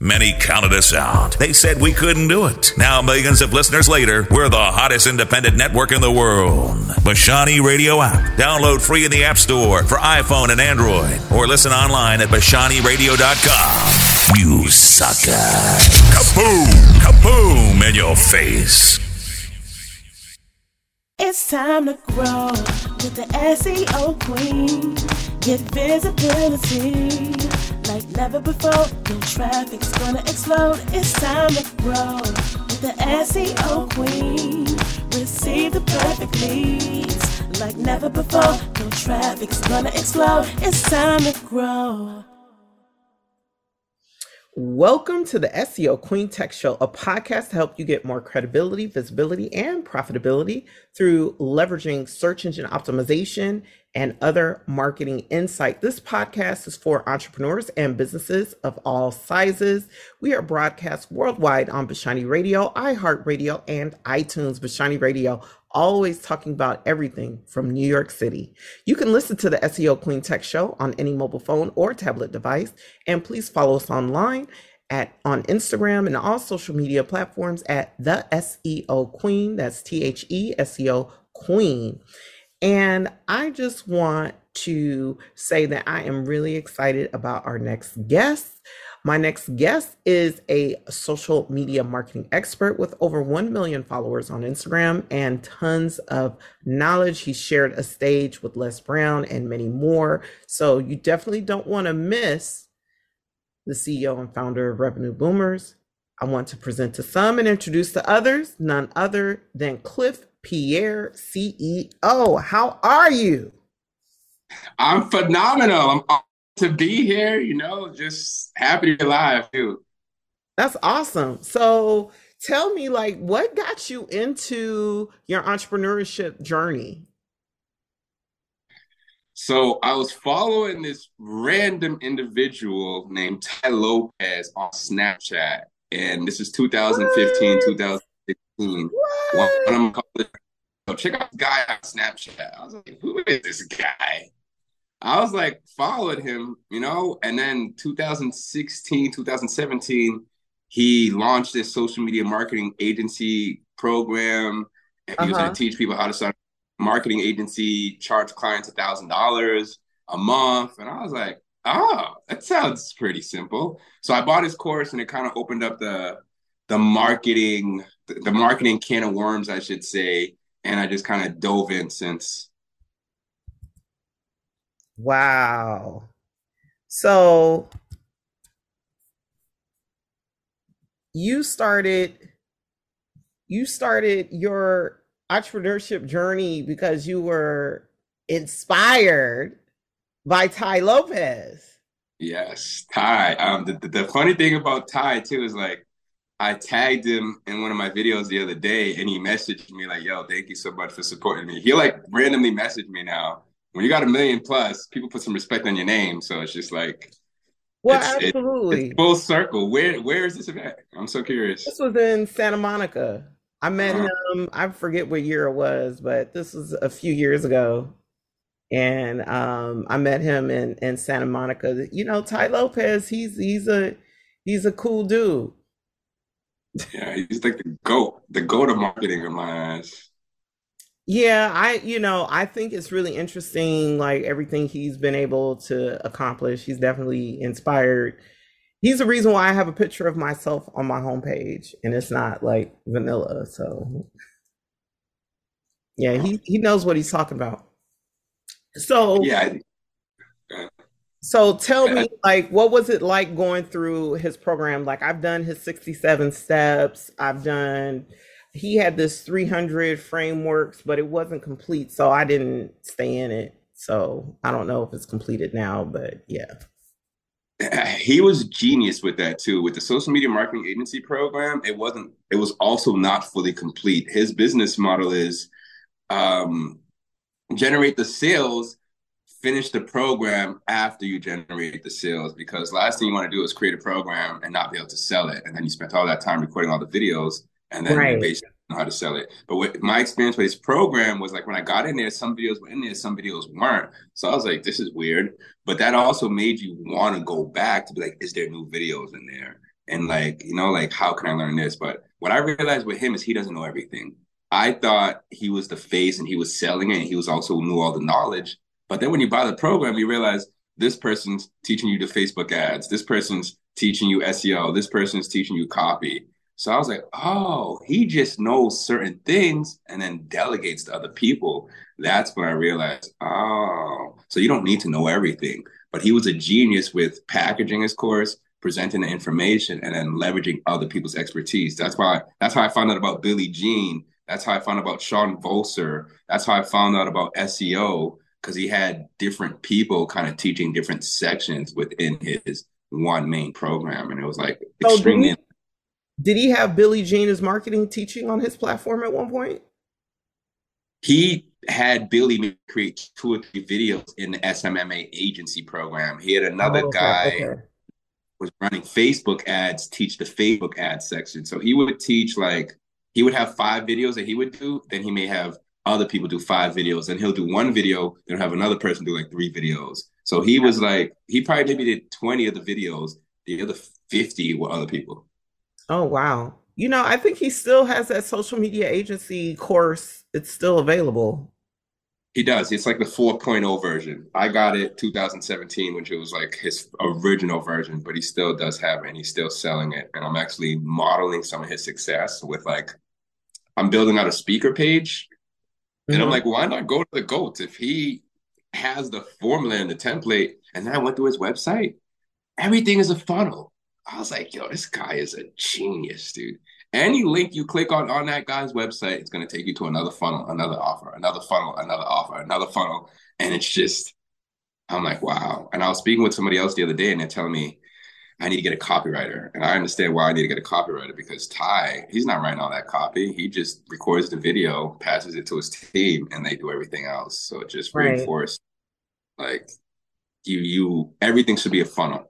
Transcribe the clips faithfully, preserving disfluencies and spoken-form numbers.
Many counted us out. They said we couldn't do it. Now, millions of listeners later, we're the hottest independent network in the world. Bashani Radio app. Download free in the App Store for iPhone and Android. Or listen online at bashani radio dot com. You sucker. Kaboom! Kaboom in your face. It's time to grow with the S E O Queen. Get visibility like never before. Your traffic's gonna explode. It's time to grow with the S E O Queen. Receive the perfect leads like never before. Your traffic's gonna explode. It's time to grow. Welcome to the S E O Queen Tech Show, a podcast to help you get more credibility, visibility, and profitability through leveraging search engine optimization and other marketing insight. This podcast is for entrepreneurs and businesses of all sizes. We are broadcast worldwide on Bashani Radio, iHeartRadio, and iTunes. Bashani Radio, always talking about everything from New York City. You can listen to the S E O Queen Tech Show on any mobile phone or tablet device. And please follow us online at on Instagram and all social media platforms at the S E O Queen. That's T H E S E O Queen. And I just want to say that I am really excited about our next guest. My next guest is a social media marketing expert with over one million followers on Instagram and tons of knowledge. He shared a stage with Les Brown and many more. So you definitely don't want to miss the C E O and founder of Revenue Boomers. I want to present to some and introduce to others, none other than Cliff Pierre, C E O. How are you? I'm phenomenal. I'm honored to be here, you know, just happy to be alive too. That's awesome. So tell me, like, what got you into your entrepreneurship journey? So I was following this random individual named Tai Lopez on Snapchat. And this is two thousand fifteen, what? two thousand sixteen. What? One of my college, so check out this guy on Snapchat. I was like, who is this guy? I was like, followed him, you know, and then two thousand sixteen, two thousand seventeen, he launched this social media marketing agency program. And he uh-huh. was going to teach people how to start a marketing agency, charge clients a thousand dollars a month. And I was like, oh, that sounds pretty simple. So I bought his course and it kind of opened up the the marketing, the marketing can of worms, I should say. And I just kind of dove in since. Wow. So you started, you started your entrepreneurship journey because you were inspired by Tai Lopez. Yes, Tai. Um, the, the, the funny thing about Tai too is like, I tagged him in one of my videos the other day and he messaged me like, yo, thank you so much for supporting me. He like randomly messaged me now. When you got a million plus, people put some respect on your name. So it's just like, well, it's, absolutely. It's full circle. Where Where is this event? I'm so curious. This was in Santa Monica. I met uh-huh. him, I forget what year it was, but this was a few years ago. And um, I met him in, in Santa Monica. You know, Tai Lopez, he's he's a he's a cool dude. Yeah, he's like the GOAT, the GOAT of marketing in my eyes. Yeah, I, you know, I think it's really interesting, like everything he's been able to accomplish. He's definitely inspired. He's the reason why I have a picture of myself on my homepage and it's not like vanilla. So yeah, he, he knows what he's talking about. So yeah. So tell me, like, what was it like going through his program? Like, I've done his sixty-seven steps. I've done, he had this three hundred frameworks, but it wasn't complete. So I didn't stay in it. So I don't know if it's completed now, but yeah. He was genius with that too. With the social media marketing agency program, it wasn't, it was also not fully complete. His business model is um, generate the sales, finish the program after you generate the sales, because last thing you want to do is create a program and not be able to sell it. And then you spent all that time recording all the videos and then right. you basically know how to sell it. But with my experience with this program was like when I got in there, some videos were in there, some videos weren't. So I was like, this is weird. But that also made you want to go back to be like, is there new videos in there? and like, you know, like how can I learn this? But what I realized with him is he doesn't know everything. I thought he was the face and he was selling it and he was also knew all the knowledge. But then when you buy the program, you realize this person's teaching you the Facebook ads, this person's teaching you S E O, this person's teaching you copy. So I was like, oh, he just knows certain things and then delegates to other people. That's when I realized, oh, so you don't need to know everything. But he was a genius with packaging his course, presenting the information, and then leveraging other people's expertise. That's why that's how I found out about Billy Jean. That's how I found out about Sean Volser. That's how I found out about S E O, because he had different people kind of teaching different sections within his one main program. And it was like So did extremely he, did he have Billy Jean as marketing teaching on his platform at one point? he had Billy create two or three videos in the S M M A agency program. He had another Oh, okay, guy okay. was running Facebook ads, teach the Facebook ad section. So he would teach like he would have five videos that he would do, then he may have other people do five videos, and he'll do one video, then have another person do like three videos. So he was like, he probably maybe did twenty of the videos, the other fifty were other people. Oh, wow. You know, I think he still has that social media agency course. It's still available. He does. It's like the 4.0 version. I got it two thousand seventeen, which it was like his original version, but he still does have it and he's still selling it. And I'm actually modeling some of his success with like, I'm building out a speaker page. And I'm Mhm. like, why not go to the GOAT if he has the formula and the template? And then I went through his website. Everything is a funnel. I was like, yo, this guy is a genius, dude. Any link you click on on that guy's website, it's going to take you to another funnel, another offer, another funnel, another offer, another funnel. And it's just, I'm like, wow. And I was speaking with somebody else the other day, and they're telling me I need to get a copywriter. And I understand why I need to get a copywriter, because Ty, he's not writing all that copy. He just records the video, passes it to his team, and they do everything else. So it just Right. reinforced like you, you, everything should be a funnel.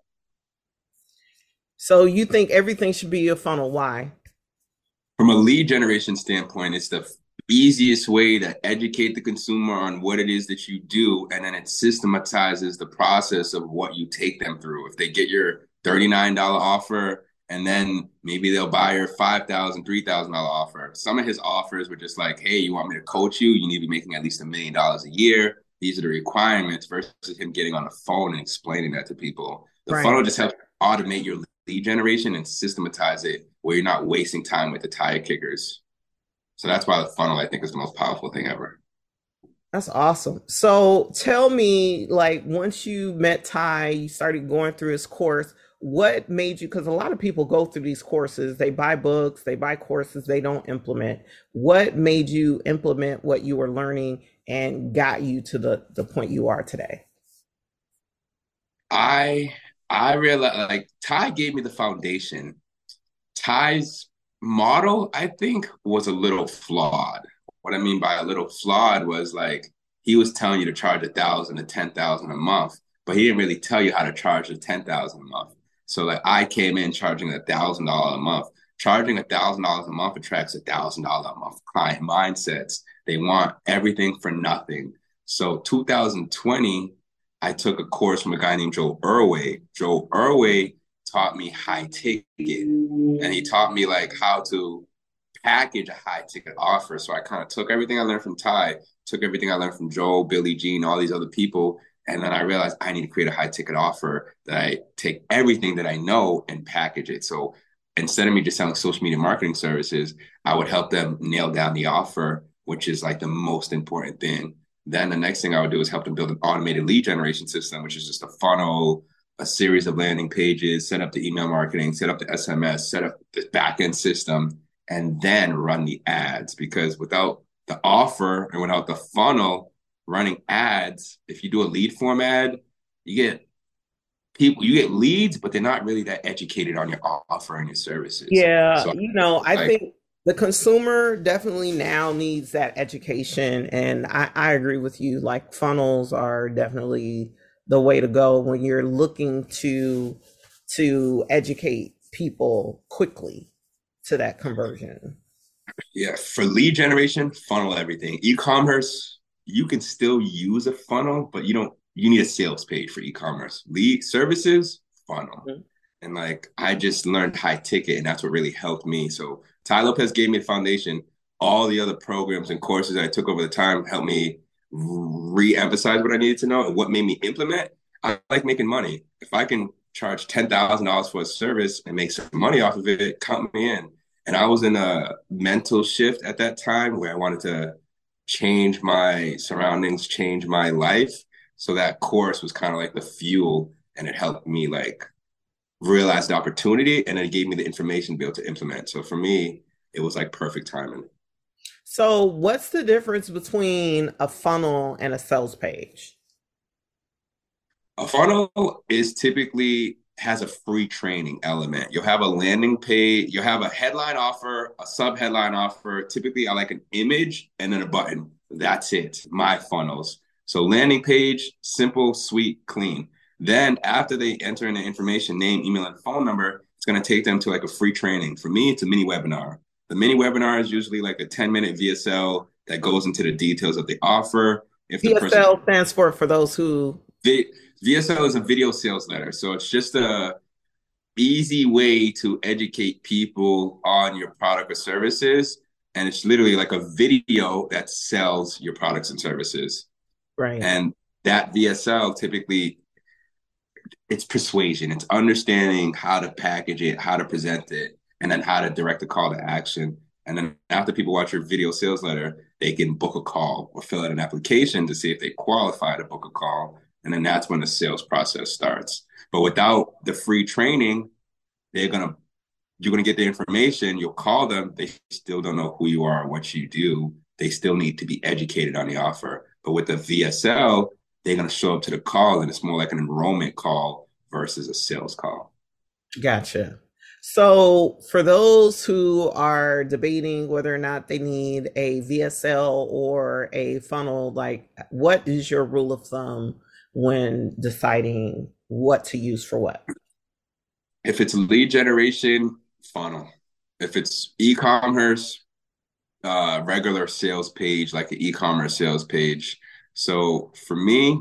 So you think everything should be a funnel? Why? From a lead generation standpoint, it's the easiest way to educate the consumer on what it is that you do, and then it systematizes the process of what you take them through. If they get your thirty-nine dollars offer, and then maybe they'll buy your five thousand dollars, three thousand dollars offer. Some of his offers were just like, hey, you want me to coach you? You need to be making at least a million dollars a year. These are the requirements, versus him getting on the phone and explaining that to people. The Right. funnel just helps automate your lead generation and systematize it where you're not wasting time with the tire kickers. So that's why the funnel, I think, is the most powerful thing ever. That's awesome. So tell me, like, once you met Ty, you started going through his course, what made you, because a lot of people go through these courses, they buy books, they buy courses, they don't implement. What made you implement what you were learning and got you to the, the point you are today? I I realized like Ty gave me the foundation. Ty's model, I think, was a little flawed. What I mean by a little flawed was like he was telling you to charge a thousand to ten thousand a month, but he didn't really tell you how to charge the ten thousand a month. So like I came in charging a thousand dollars a month. Charging a thousand dollars a month attracts a thousand dollars a month client mindsets. They want everything for nothing. So two thousand twenty, I took a course from a guy named Joe Irway. Joe Irway taught me high ticket, and he taught me like how to package a high ticket offer. So I kind of took everything I learned from Ty, took everything I learned from Joe, Billy Jean, all these other people, and then I realized I need to create a high ticket offer that I take everything that I know and package it. So instead of me just selling social media marketing services, I would help them nail down the offer, which is like the most important thing. Then the next thing I would do is help them build an automated lead generation system, which is just a funnel, a series of landing pages, set up the email marketing, set up the S M S, set up the backend system, and then run the ads. Because without the offer and without the funnel running ads, if you do a lead form ad, you get people, you get leads, but they're not really that educated on your offer and your services. Yeah, So you know, I like, think the consumer definitely now needs that education. And I, I agree with you. Like, funnels are definitely the way to go when you're looking to to educate people quickly to that conversion. yeah, for lead generation, funnel everything. E-commerce, you can still use a funnel, but you don't, you need a sales page for e-commerce. Lead services, funnel. Mhm. And like I just learned high ticket, and that's what really helped me. So Tai Lopez gave me the foundation. All the other programs and courses I took over the time helped me re-emphasize what I needed to know and what made me implement. I like making money. If I can charge ten thousand dollars for a service and make some money off of it, count me in. And I was in a mental shift at that time where I wanted to change my surroundings, change my life. So that course was kind of like the fuel, and it helped me like realize the opportunity, and it gave me the information to be able to implement. So for me, it was like perfect timing. So, what's the difference between a funnel and a sales page? A funnel is typically has a free training element. You'll have a landing page, you'll have a headline offer, a sub headline offer. Typically, I like an image and then a button. That's it. My funnels. So landing page, simple, sweet, clean. Then after they enter in the information, name, email, and phone number, it's going to take them to like a free training. For me, it's a mini webinar. The mini webinar is usually like a ten minute V S L that goes into the details of the offer. If the V S L person stands for for those who V S L is a video sales letter. So it's just a easy way to educate people on your product or services. And it's literally like a video that sells your products and services. right. And that V S L typically it's persuasion. It's understanding how to package it, how to present it, and then how to direct a call to action. And then after people watch your video sales letter, they can book a call or fill out an application to see if they qualify to book a call. And then that's when the sales process starts. But without the free training, they're gonna you're gonna get the information, you'll call them, they still don't know who you are or what you do. They still need to be educated on the offer. But with the V S L, they're gonna show up to the call and it's more like an enrollment call versus a sales call. Gotcha. So, for those who are debating whether or not they need a V S L or a funnel, like what is your rule of thumb when deciding what to use for what? If it's lead generation, funnel. If it's e-commerce, uh, regular sales page, like an e-commerce sales page. So for me,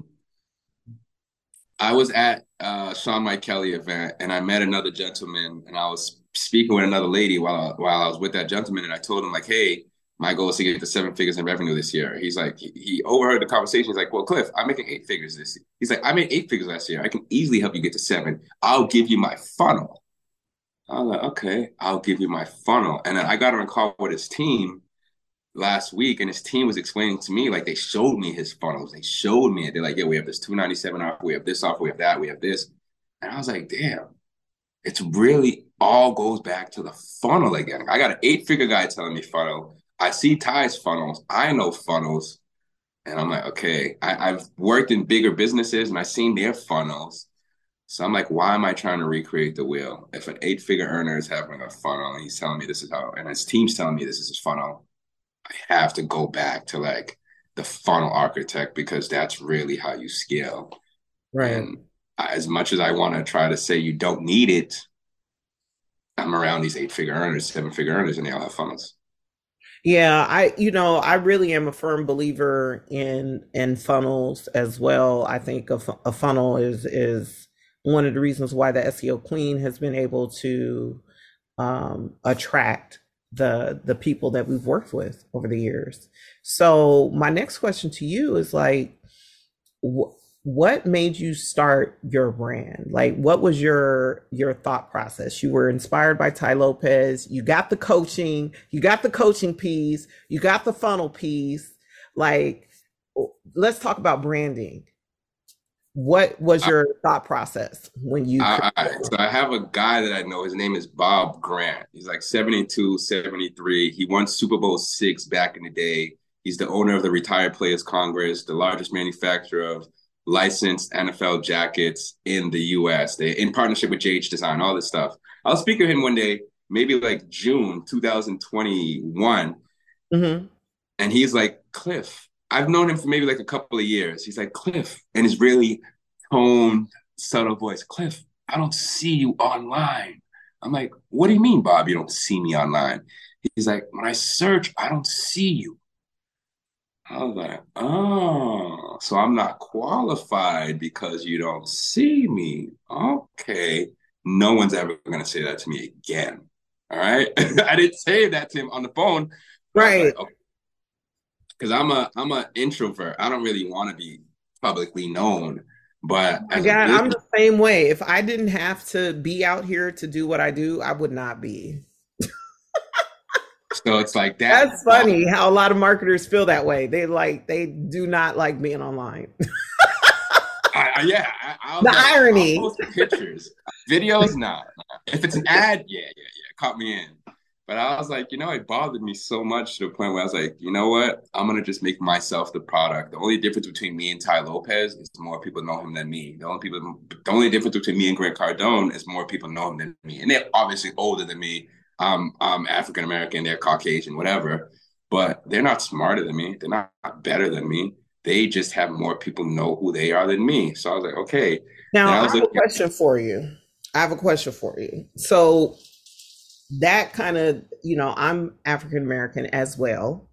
I was at uh Sean Mike Kelly event and I met another gentleman and I was speaking with another lady while I, while I was with that gentleman and I told him like, hey, my goal is to get to seven figures in revenue this year. He's like, he, he overheard the conversation. He's like, well, Cliff, I'm making eight figures this year. He's like, I made eight figures last year. I can easily help you get to seven. I'll give you my funnel. I was like, okay, I'll give you my funnel. And then I got on a call with his team last week and his team was explaining to me, like they showed me his funnels. They showed me it. They're like, yeah, we have this two ninety-seven offer, we have this offer, we have that, we have this. And I was like, damn, it's really all goes back to the funnel again. I got an eight-figure guy telling me funnel. I see Ty's funnels. I know funnels. And I'm like, okay, I, I've worked in bigger businesses and I've seen their funnels. So I'm like, why am I trying to recreate the wheel? If an eight-figure earner is having a funnel and he's telling me this is how, and his team's telling me this is his funnel, I have to go back to like the funnel architect because that's really how you scale. Right. And as much as I want to try to say you don't need it, I'm around these eight-figure earners, seven-figure earners, and they all have funnels. Yeah, I you know, I really am a firm believer in in funnels as well. I think a, fu- a funnel is is one of the reasons why the S E O Queen has been able to um, attract the the people that we've worked with over the years. So my next question to you is like, wh- what made you start your brand? Like, what was your your thought process? You were inspired by Tai Lopez. You got the coaching. You got the coaching piece. You got the funnel piece. Like, let's talk about branding. What was your thought process when you? I, I, so I have a guy that I know. His name is Bob Grant. He's like seventy-two, seventy-three. He won Super Bowl six back in the day. He's the owner of the Retired Players Congress, the largest manufacturer of licensed N F L jackets in the U S. They in partnership with J H Design, all this stuff. I was speaking to him one day, maybe like June twenty twenty-one, Mm-hmm. and he's like, Cliff, I've known him for maybe like a couple of years. He's like, Cliff, and his really toned, subtle voice, Cliff, I don't see you online. I'm like, what do you mean, Bob? You don't see me online? He's like, when I search, I don't see you. I was like, oh, so I'm not qualified because you don't see me. Okay. no one's ever going to say that to me again. All right. I didn't say that to him on the phone. Right. Like, okay. Because I'm a I'm an introvert. I don't really want to be publicly known. But Oh my as a God, I'm business, the same way. If I didn't have to be out here to do what I do, I would not be. so it's like that. That's funny how a lot of marketers feel that way. They like they do not like being online. I, I, yeah, I, I'll, The like, irony. I'll post pictures, videos. Not. If it's an ad, yeah, yeah, yeah, caught me in. But I was like, you know, it bothered me so much to the point where I was like, you know what? I'm gonna just make myself the product. The only difference between me and Tai Lopez is more people know him than me. The only people, the only difference between me and Grant Cardone is more people know him than me, and they're obviously older than me. Um, I'm African American, they're Caucasian, whatever. But they're not smarter than me. They're not better than me. They just have more people know who they are than me. So I was like, okay. Now, And I I was have a looking at, question for you. I have a question for you. So that kind of, you know, I'm African American as well.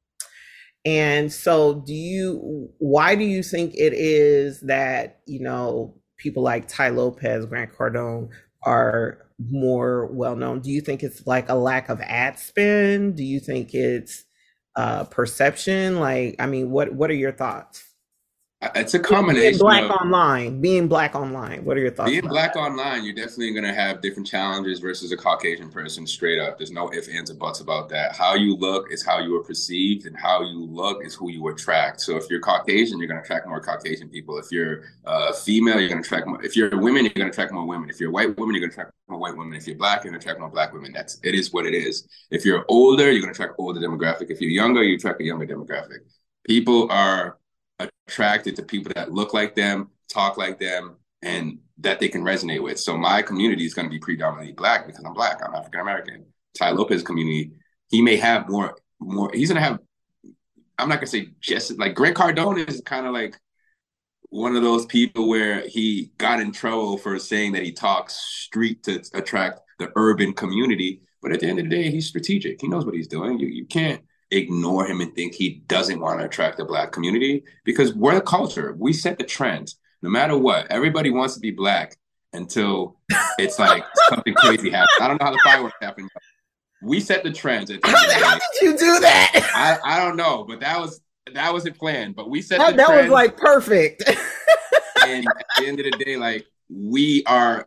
And so do you, why do you think it is that, you know, people like Tai Lopez, Grant Cardone are more well known? Do you think it's like a lack of ad spend? Do you think it's uh perception? Like, I mean, what what are your thoughts? it's a Being combination black of online, being black online. What are your thoughts being about black that? online, you're definitely going to have different challenges versus a Caucasian person straight up. There's no ifs, ands, or buts about that. How you look is how you are perceived, and how you look is who you attract. So if you're Caucasian, you're going to attract more Caucasian people. If you're uh, female, you're going to attract more. If you're women, you're going to attract more women. If you're white women, you're going to attract more white women. If you're black, you're going to attract more black women. That's it is what it is. If you're older, you're going to attract older demographic. If you're younger, you attract a younger demographic. People are attracted to people that look like them, talk like them, and that they can resonate with. So my community is going to be predominantly black because I'm black. I'm African American. Tai Lopez community, he may have more, more. He's going to have. I'm not going to say just like Grant Cardone is kind of like one of those people where he got in trouble for saying that he talks street to attract the urban community. But at the end of the day, he's strategic. He knows what he's doing. You you can't ignore him and think he doesn't want to attract the black community because we're the culture. We set the trends. No matter what, everybody wants to be black until it's like something crazy happens. I don't know how the fireworks happen, but we set the trends at the end of the How, how day. did you do that? I, I don't know, but that was that wasn't planned. But we set That, the that was trends, like perfect. and at the end of the day, like we are.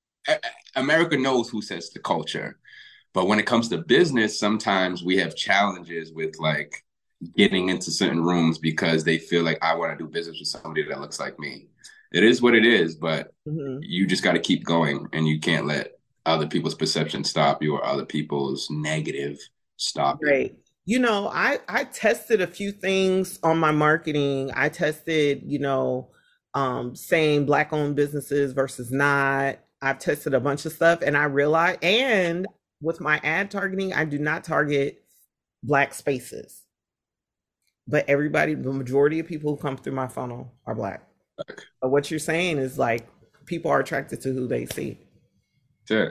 America knows who sets the culture. But when it comes to business, sometimes we have challenges with like getting into certain rooms because they feel like I want to do business with somebody that looks like me. It is what it is, but Mhm. you just got to keep going, and you can't let other people's perception stop you or other people's negative stop you. Right. You know, I I tested a few things on my marketing. I tested, you know, um, saying black owned businesses versus not. I've tested a bunch of stuff, and I realized, and with my ad targeting, I do not target black spaces. But everybody, the majority of people who come through my funnel are black. Like, But what you're saying is like people are attracted to who they see. sure.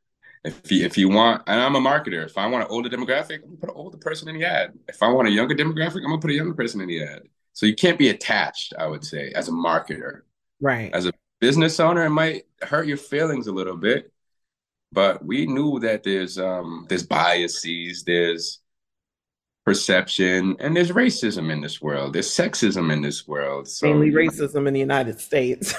If you, if you want, and I'm a marketer, if I want an older demographic, I'm gonna put an older person in the ad. If I want a younger demographic, I'm gonna put a younger person in the ad. So you can't be attached, I would say, as a marketer. Right. As a business owner, it might hurt your feelings a little bit, but we knew that there's um there's biases, there's perception, and there's racism in this world. There's sexism in this world. So Mainly you know, racism in the United States.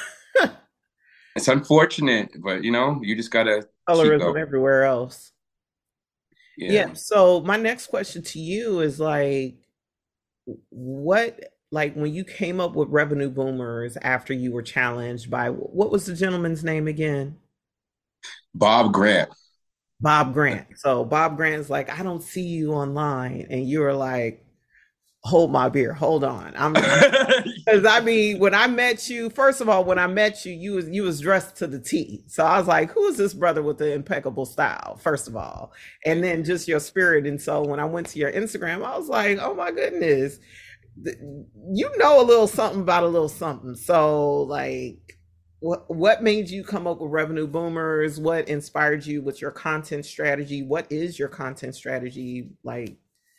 it's unfortunate, but you know, you just gotta keep Colorism going. everywhere else. Yeah. Yeah. So my next question to you is like, what, like when you came up with Revenue Boomers after you were challenged by, what was the gentleman's name again? Bob Grant. Bob Grant. So Bob Grant's like, I don't see you online. And you were like, hold my beer, hold on. I'm because I mean, when I met you, first of all, when I met you, you was you was dressed to the T. So I was like, who is this brother with the impeccable style? First of all, and then just your spirit. And so when I went to your Instagram, I was like, oh my goodness, you know a little something about a little something. So like, what what made you come up with Revenue Boomers? What inspired you with your content strategy? What is your content strategy like?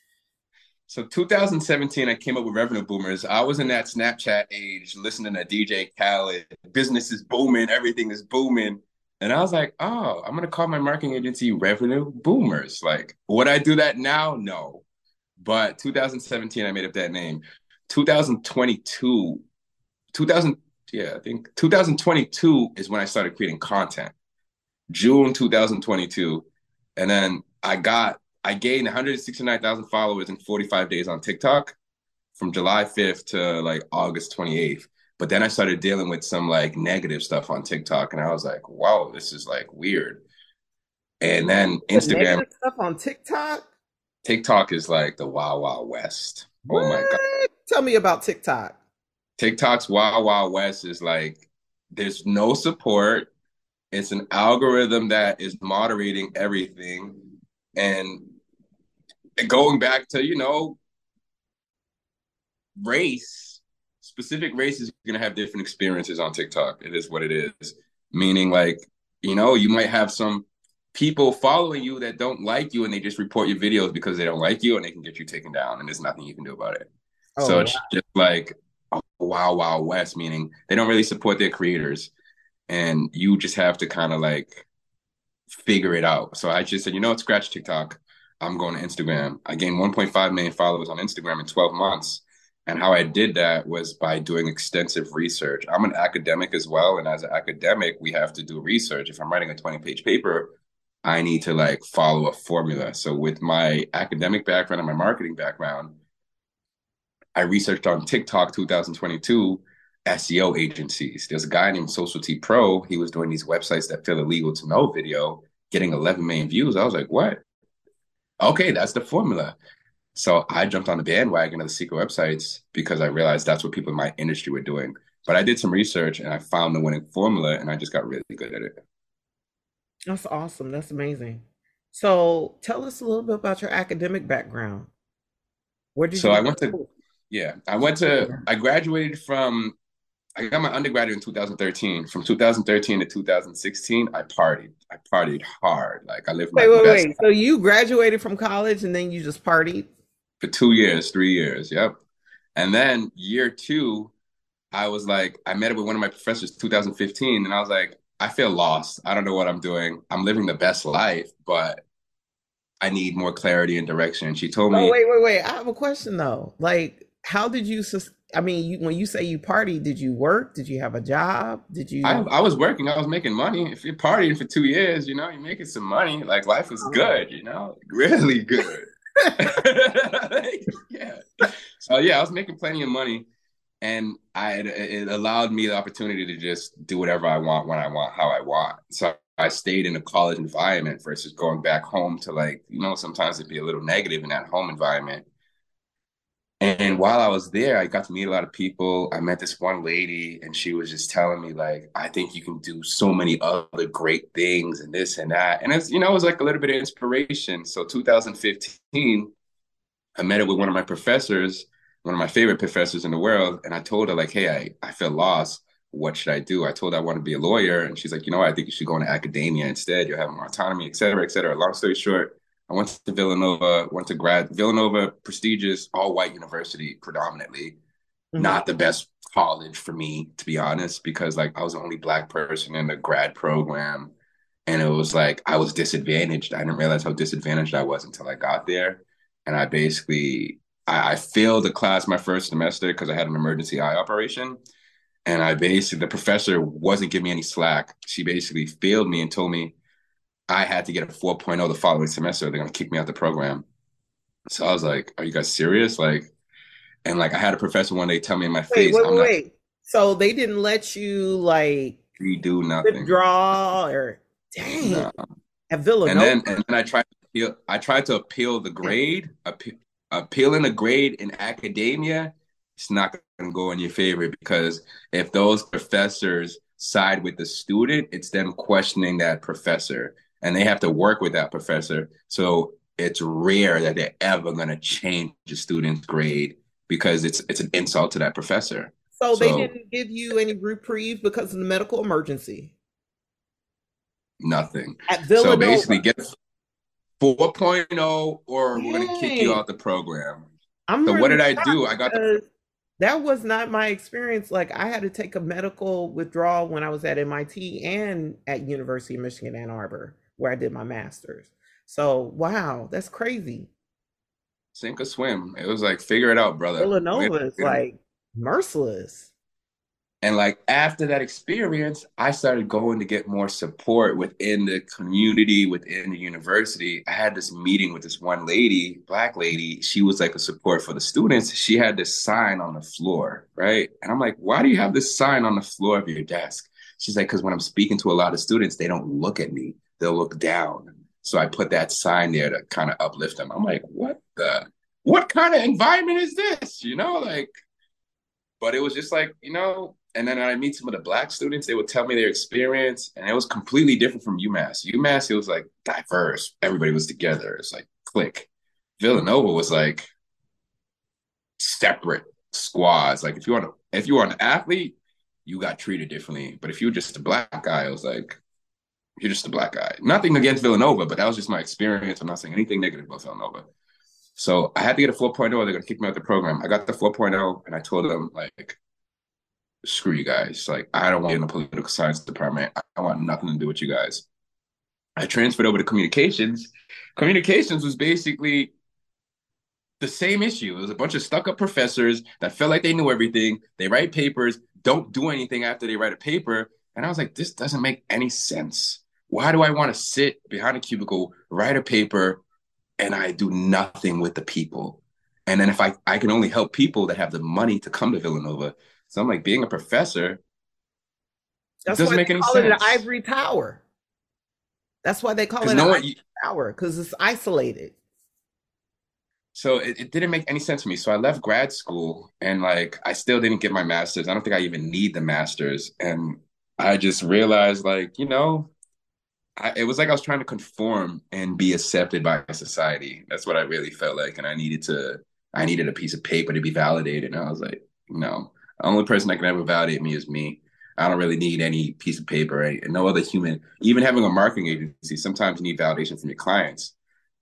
So two thousand seventeen, I came up with Revenue Boomers. I was in that Snapchat age, listening to D J Khaled. Business is booming, everything is booming. And I was like, oh, I'm gonna call my marketing agency Revenue Boomers. Like, would I do that now? No. But two thousand seventeen, I made up that name. two thousand twenty-two, two thousand, yeah, I think two thousand twenty-two is when I started creating content. June two thousand twenty-two. And then I got, I gained one hundred sixty-nine thousand followers in forty-five days on TikTok from July fifth to like August twenty-eighth. But then I started dealing with some like negative stuff on TikTok, and I was like, wow, this is like weird. And then The Instagram, negative stuff on TikTok? TikTok is like the wild, wild west. Oh my God. What? Tell me about TikTok. TikTok's wild, wild west is like, there's no support. It's an algorithm that is moderating everything. And going back to, you know, race, specific races are going to have different experiences on TikTok. It is what it is. Meaning, like, you know, you might have some people following you that don't like you and they just report your videos because they don't like you and they can get you taken down and there's nothing you can do about it. Oh, So wow. it's just like a wild, wild west, meaning they don't really support their creators. And you just have to kind of like figure it out. So I just said, you know what, scratch TikTok. I'm going to Instagram. I gained one point five million followers on Instagram in twelve months. And how I did that was by doing extensive research. I'm an academic as well. And as an academic, we have to do research. If I'm writing a twenty page paper, I need to like follow a formula. So with my academic background and my marketing background, I researched on TikTok two thousand twenty-two S E O agencies. There's a guy named Social T Pro. He was doing these websites that feel illegal to know video, getting eleven million views. I was like, what? Okay, that's the formula. So I jumped on the bandwagon of the secret websites because I realized that's what people in my industry were doing. But I did some research and I found the winning formula and I just got really good at it. That's awesome. That's amazing. So tell us a little bit about your academic background. Where did So you I go went to to, school? yeah, I went to, I graduated from, I got my undergraduate in two thousand thirteen. From two thousand thirteen to two thousand sixteen, I partied. I partied hard. Like I lived my Wait, wait, best wait. So you graduated from college and then you just partied? for two years, three years. Yep. And then year two, I was like, I met up with one of my professors two thousand fifteen, and I was like, I feel lost. I don't know what I'm doing. I'm living the best life, but I need more clarity and direction. She told Oh, me, wait, wait, wait. I have a question though. Like, how did you, sus- I mean, you, when you say you partied, did you work? Did you have a job? Did I, you? I was working, I was making money. If you're partying for two years, you know, you're making some money. Like life was Oh. good, you know, really good. Yeah. So yeah, I was making plenty of money, and I it allowed me the opportunity to just do whatever I want when I want, how I want. So I stayed in a college environment versus going back home to like, you know, sometimes it'd be a little negative in that home environment. And while I was there, I got to meet a lot of people. I met this one lady, and she was just telling me, like, I think you can do so many other great things and this and that. And it's, you know, it was like a little bit of inspiration. So two thousand fifteen, I met up with one of my professors, one of my favorite professors in the world. And I told her, like, hey, I, I feel lost. What should I do? I told her I want to be a lawyer. And she's like, you know what? I think you should go into academia instead. You'll have more autonomy, et cetera, et cetera. Long story short, I went to Villanova, went to grad Villanova, prestigious, all white university predominantly. Mhm. Not the best college for me, to be honest, because like I was the only black person in the grad program. And it was like I was disadvantaged. I didn't realize how disadvantaged I was until I got there. And I basically I, I failed the class my first semester because I had an emergency eye operation. And I basically the professor wasn't giving me any slack. She basically failed me and told me I had to get a 4.0 the following semester. They're gonna kick me out the program. So I was like, are you guys serious? Like, and like I had a professor one day tell me in my Wait, face, wait, I'm wait, not wait. So they didn't let you like redo nothing. withdraw or dang No. at And Villanova? then and then I tried to appeal, I tried to appeal the grade, appeal, appealing the grade in academia, it's not gonna go in your favor because if those professors side with the student, it's them questioning that professor and they have to work with that professor. So it's rare that they're ever gonna change a student's grade because it's it's an insult to that professor. So they So didn't give you any reprieve because of the medical emergency nothing. at So Villanova. basically get four point oh or we're gonna kick you Dang. out the program. I'm So what really did I do? shocked I got the because That was not my experience. Like I had to take a medical withdrawal when I was at M I T and at University of Michigan Ann Arbor, where I did my master's. So wow, that's crazy. Sink or swim. It was like, figure it out, brother. Villanova is like merciless. And like after that experience, I started going to get more support within the community, within the university. I had this meeting with this one lady, black lady. She was like a support for the students. She had this sign on the floor, right? And I'm like, why do you have this sign on the floor of your desk? She's like, because when I'm speaking to a lot of students, they don't look at me. They'll look down. So I put that sign there to kind of uplift them. I'm like, what the, what kind of environment is this? You know, like, but it was just like, you know, and then I meet some of the black students, they would tell me their experience, and it was completely different from UMass. UMass, it was like diverse. Everybody was together. It's like click. Villanova was like separate squads. Like if you want to, if you were an athlete, you got treated differently. But if you were just a black guy, it was like, you're just a black guy. Nothing against Villanova, but that was just my experience. I'm not saying anything negative about Villanova. So I had to get a four point oh. They're going to kick me out the program. I got the four point oh, and I told them, like, screw you guys. Like, I don't want in the political science department. I want nothing to do with you guys. I transferred over to communications. Communications was basically the same issue. It was a bunch of stuck-up professors that felt like they knew everything. They write papers, don't do anything after they write a paper. And I was like, this doesn't make any sense. Why do I want to sit behind a cubicle, write a paper, and I do nothing with the people? And then if I, I can only help people that have the money to come to Villanova. So I'm like, being a professor, That's doesn't why make they any call sense. it an ivory tower. That's why they call it no an one, ivory tower, because it's isolated. So it, it didn't make any sense to me. So I left grad school, and like I still didn't get my master's. I don't think I even need the master's. And I just realized, like, you know, I, it was like I was trying to conform and be accepted by society. That's what I really felt like. And I needed to, I needed a piece of paper to be validated. And I was like, no, the only person that can ever validate me is me. I don't really need any piece of paper, right? And no other human. Even having a marketing agency, sometimes you need validation from your clients.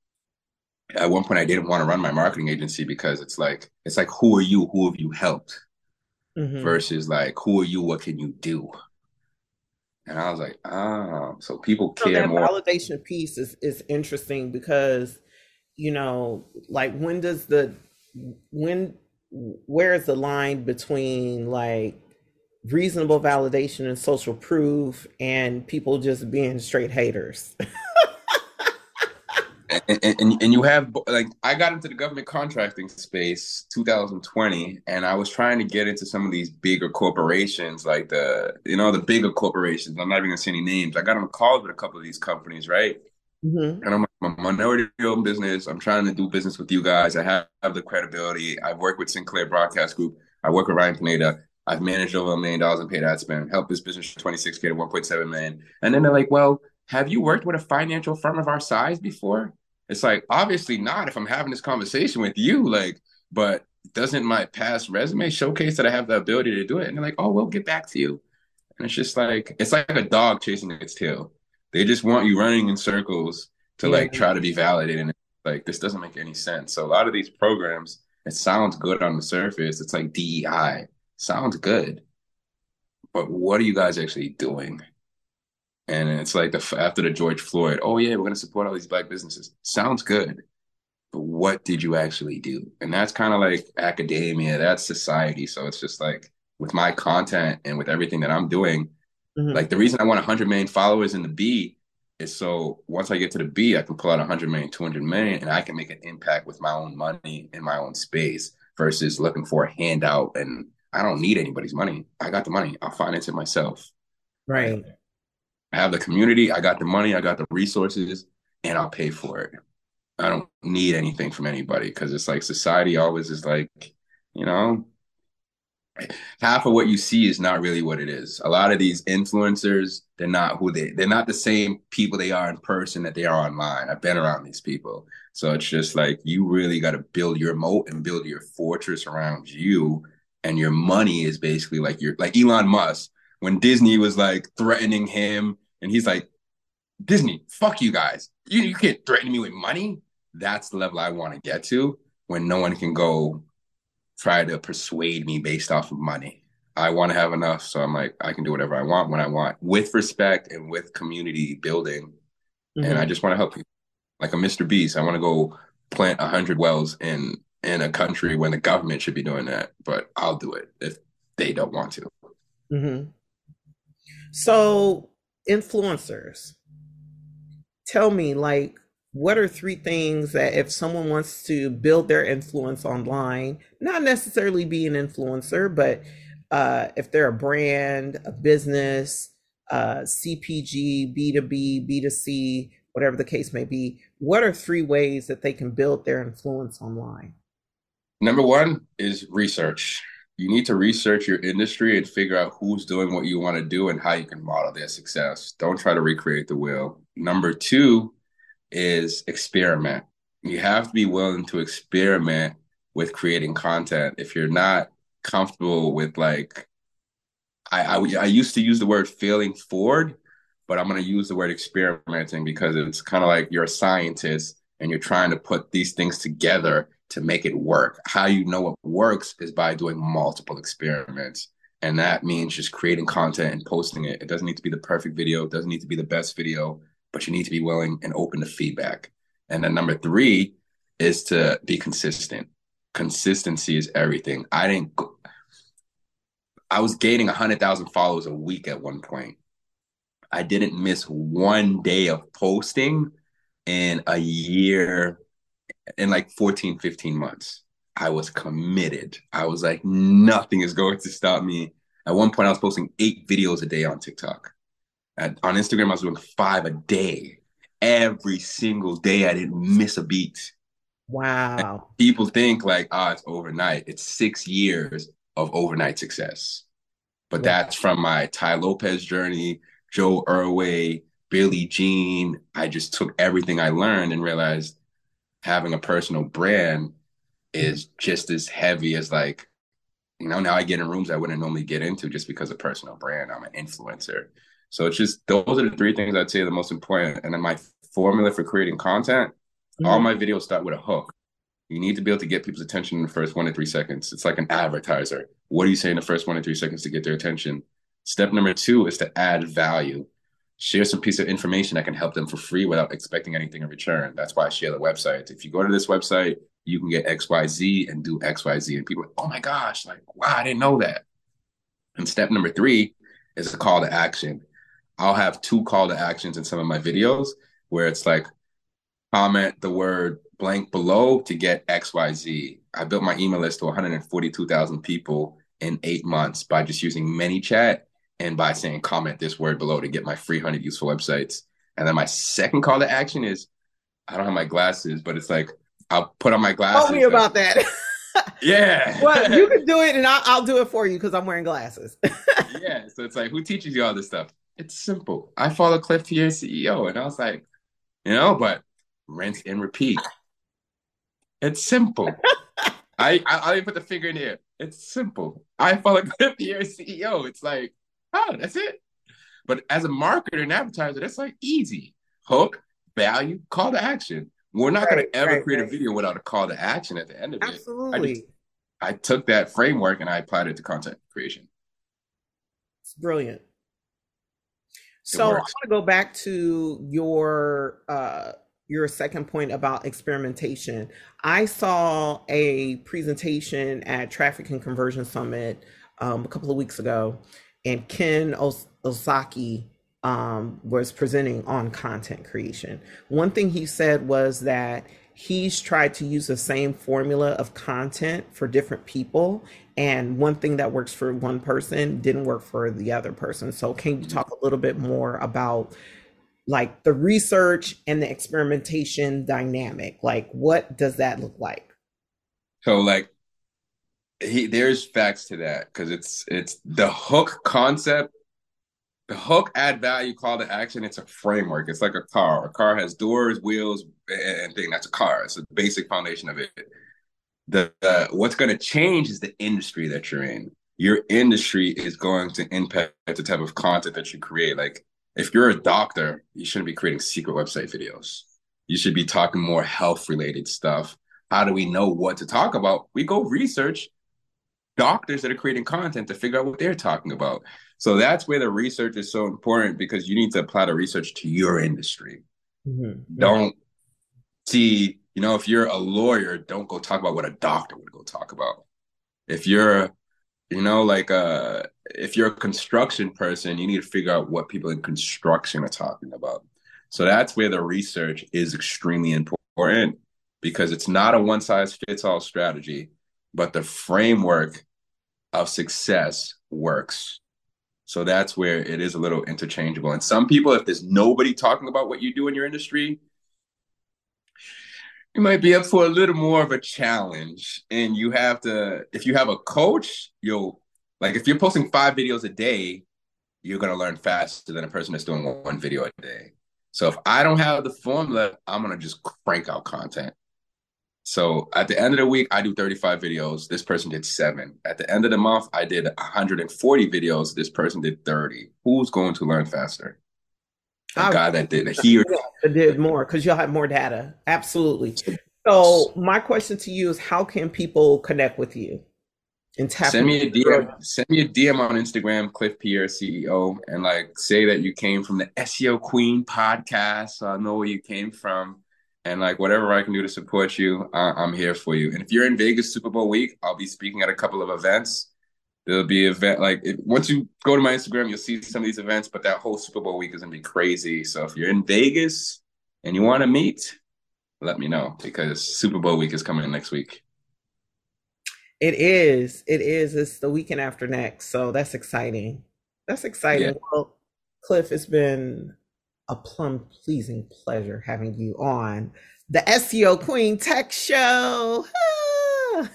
At one point, I didn't want to run my marketing agency because it's like, it's like, who are you? Who have you helped? Mm-hmm. Versus like, who are you? What can you do? And I was like, oh, so people care so that more. Validation piece is, is interesting because, you know, like when does the, when, where is the line between like reasonable validation and social proof and people just being straight haters? and, and, and you have, like, I got into the government contracting space two thousand twenty, and I was trying to get into some of these bigger corporations, like the, you know, the bigger corporations. I'm not even gonna say any names. I got on calls with a couple of these companies, right? Mm-hmm. And I'm like, I'm a minority-owned business. I'm trying to do business with you guys. I have, have the credibility. I've worked with Sinclair Broadcast Group. I work with Ryan Pineda. I've managed over a million dollars in paid ad spend, helped this business from twenty-six K to one point seven million. And then they're like, well, have you worked with a financial firm of our size before? It's like, obviously not if I'm having this conversation with you, like, but doesn't my past resume showcase that I have the ability to do it? And they're like, oh, we'll get back to you. And it's just like, it's like a dog chasing its tail. They just want you running in circles to yeah. like try to be validated. And like, this doesn't make any sense. So a lot of these programs, it sounds good on the surface. It's like D E I. Sounds good. But what are you guys actually doing? And it's like the after the George Floyd, oh yeah, we're going to support all these black businesses. Sounds good. But what did you actually do? And that's kind of like academia, that's society. So it's just like with my content and with everything that I'm doing, mm-hmm. like the reason I want one hundred million followers in the B is so once I get to the B, I can pull out one hundred million, two hundred million, and I can make an impact with my own money in my own space versus looking for a handout. And I don't need anybody's money. I got the money. I'll finance it myself. Right. I have the community, I got the money, I got the resources, and I'll pay for it. I don't need anything from anybody because it's like society always is like, you know, half of what you see is not really what it is. A lot of these influencers, they're not who they, they're not the same people they are in person that they are online. I've been around these people. So it's just like, you really got to build your moat and build your fortress around you. And your money is basically like your, like Elon Musk. When Disney was like threatening him and he's like, Disney, fuck you guys. You, you can't threaten me with money. That's the level I want to get to when no one can go try to persuade me based off of money. I want to have enough, so I'm like, I can do whatever I want when I want, with respect and with community building. Mm-hmm. And I just want to help people. Like a Mister Beast, I want to go plant a hundred wells in in a country when the government should be doing that, but I'll do it if they don't want to. Mm-hmm. So, influencers, tell me, like, what are three things that if someone wants to build their influence online, not necessarily be an influencer, but uh, if they're a brand, a business, uh, C P G, B two B, B two C, whatever the case may be, what are three ways that they can build their influence online? Number one is research. You need to research your industry and figure out who's doing what you want to do and how you can model their success. Don't try to recreate the wheel. Number two is experiment. You have to be willing to experiment with creating content. If you're not comfortable with, like, I, I, I used to use the word failing forward, but I'm going to use the word experimenting because it's kind of like you're a scientist and you're trying to put these things together to make it work. How you know what works is by doing multiple experiments. And that means just creating content and posting it. It doesn't need to be the perfect video. It doesn't need to be the best video, but you need to be willing and open to feedback. And then number three is to be consistent. Consistency is everything. I didn't, go, I was gaining one hundred thousand followers a week at one point. I didn't miss one day of posting in a year, in like fourteen, fifteen months. I was committed. I was like, nothing is going to stop me. At one point, I was posting eight videos a day on TikTok. At, on Instagram, I was doing five a day. Every single day, I didn't miss a beat. Wow. And people think like, ah, oh, it's overnight. It's six years of overnight success. But wow. That's from my Tai Lopez journey, Joe Irway, Billie Jean. I just took everything I learned and realized having a personal brand is just as heavy as, like, you know, now I get in rooms I wouldn't normally get into just because of personal brand. I'm an influencer. So it's just, those are the three things I'd say are the most important. And then my formula for creating content, mm-hmm. all my videos start with a hook. You need to be able to get people's attention in the first one to three seconds. It's like an advertiser. What do you say in the first one to three seconds to get their attention? Step number two is to add value. Share some piece of information that can help them for free without expecting anything in return. That's why I share the website. If you go to this website, you can get X Y Z and do X Y Z. And people are like, oh my gosh, like, wow, I didn't know that. And step number three is a call to action. I'll have two call to actions in some of my videos where it's like, comment the word blank below to get X Y Z. I built my email list to one hundred forty-two thousand people in eight months by just using ManyChat and by saying comment this word below to get my free one hundred useful websites. And then my second call to action is, I don't have my glasses, but it's like, I'll put on my glasses. Tell me about that. Yeah. Well, you can do it and I'll, I'll do it for you because I'm wearing glasses. Yeah. So it's like, who teaches you all this stuff? It's simple. I follow Cliff Pierce, C E O, and I was like, you know, but rinse and repeat. It's simple. I, I I'll even put the finger in the air. It's simple. I follow Cliff Pierce, C E O. It's like, oh, that's it. But as a marketer and advertiser, that's like easy. Hook, value, call to action. We're not right, going to ever right, create right. a video without a call to action at the end of Absolutely. it. Absolutely. I, I took that framework and I applied it to content creation. It's brilliant. So I want to go back to your uh, your second point about experimentation. I saw a presentation at Traffic and Conversion Summit um, a couple of weeks ago, and Ken Os- Osaki um, was presenting on content creation. One thing he said was that he's tried to use the same formula of content for different people. And one thing that works for one person didn't work for the other person. So can you talk a little bit more about like the research and the experimentation dynamic? Like, what does that look like? So like, he, there's facts to that because it's it's the hook concept. The hook, add value, call to action. It's a framework. It's like a car. A car has doors, wheels, and thing. That's a car. It's the basic foundation of it. The uh, what's going to change is the industry that you're in. Your industry is going to impact the type of content that you create. Like if you're a doctor, you shouldn't be creating secret website videos. You should be talking more health related stuff. How do we know what to talk about? We go research doctors that are creating content to figure out what they're talking about. So that's where the research is so important, because you need to apply the research to your industry. Mm-hmm. Don't see, you know, if you're a lawyer, don't go talk about what a doctor would go talk about. If you're, you know, like, uh, if you're a construction person, you need to figure out what people in construction are talking about. So that's where the research is extremely important, because it's not a one-size-fits-all strategy, but the framework of success works. So that's where it is a little interchangeable. And some people, if there's nobody talking about what you do in your industry, you might be up for a little more of a challenge. And you have to, if you have a coach, you'll, like if you're posting five videos a day, you're going to learn faster than a person that's doing one video a day. So if I don't have the formula, I'm going to just crank out content. So at the end of the week, I do thirty-five videos. This person did seven. At the end of the month, I did one hundred forty videos. This person did thirty. Who's going to learn faster? The I, guy that did it. He or that did more, because you'll have more data. Absolutely. So my question to you is, how can people connect with you? And tap send me a D M. Send me a D M on Instagram, Cliff Pierre C E O, and like say that you came from the S E O Queen podcast. So I know where you came from. And like whatever I can do to support you, uh, I'm here for you. And if you're in Vegas Super Bowl week, I'll be speaking at a couple of events. There'll be an event like if, once you go to my Instagram, you'll see some of these events. But that whole Super Bowl week is gonna be crazy. So if you're in Vegas and you want to meet, let me know, because Super Bowl week is coming next week. It is. It is. It's the weekend after next. So that's exciting. That's exciting. Yeah. Well, Cliff, it's been a plum pleasing pleasure having you on the S E O Queen Tech Show. Ah.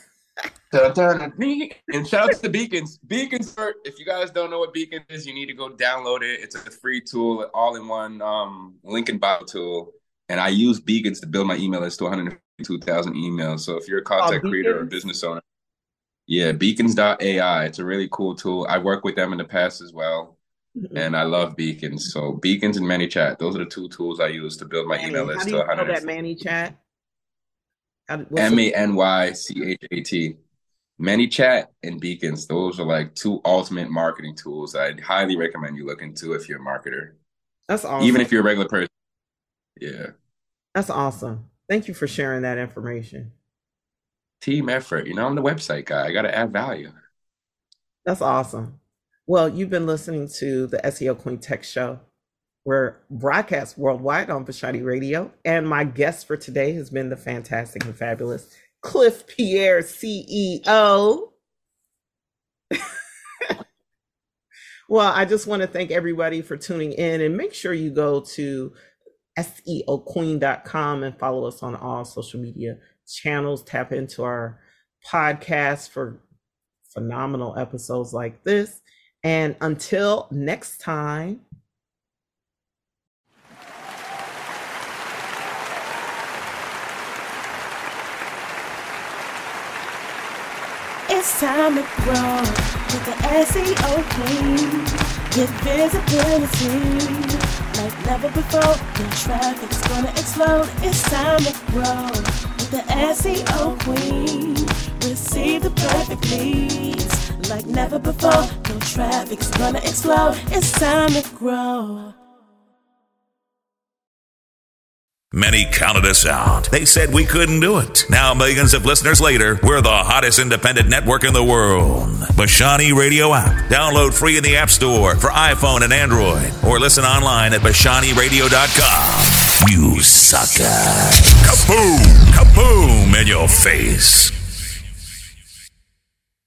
And shout out to Beacons. Beacons, if you guys don't know what Beacons is, you need to go download it. It's a free tool, all-in-one um, link and bio tool. And I use Beacons to build my email list to one hundred fifty-two thousand emails. So if you're a content oh, creator or business owner, yeah, beacons dot A I. It's a really cool tool. I worked with them in the past as well. Mm-hmm. And I love Beacons. So Beacons and ManyChat, those are the two tools I use to build my Manny. email list. How do you to one hundred. Spell that ManyChat? M A N Y C H A T. ManyChat and Beacons, those are like two ultimate marketing tools I'd highly recommend you look into if you're a marketer. That's awesome. Even if you're a regular person. Yeah. That's awesome. Thank you for sharing that information. Team effort. You know, I'm the website guy. I got to add value. That's awesome. Well, you've been listening to the S E O Queen Tech Show. We're broadcast worldwide on Bashani Radio. And my guest for today has been the fantastic and fabulous Cliff Pierre, C E O. Well, I just want to thank everybody for tuning in, and make sure you go to S E O queen dot com and follow us on all social media channels. Tap into our podcast for phenomenal episodes like this. And until next time. It's time to grow with the S E O Queen. Get visibility like never before. The traffic's gonna explode. It's time to grow with the S E O Queen. Receive the perfect leads like never before. No traffic's gonna explode. It's time to grow. Many counted us out. They said we couldn't do it. Now, millions of listeners later, we're the hottest independent network in the world. Bashani Radio app. Download free in the App Store for iPhone and Android. Or listen online at bashani radio dot com. You sucker. Kaboom! Kaboom in your face.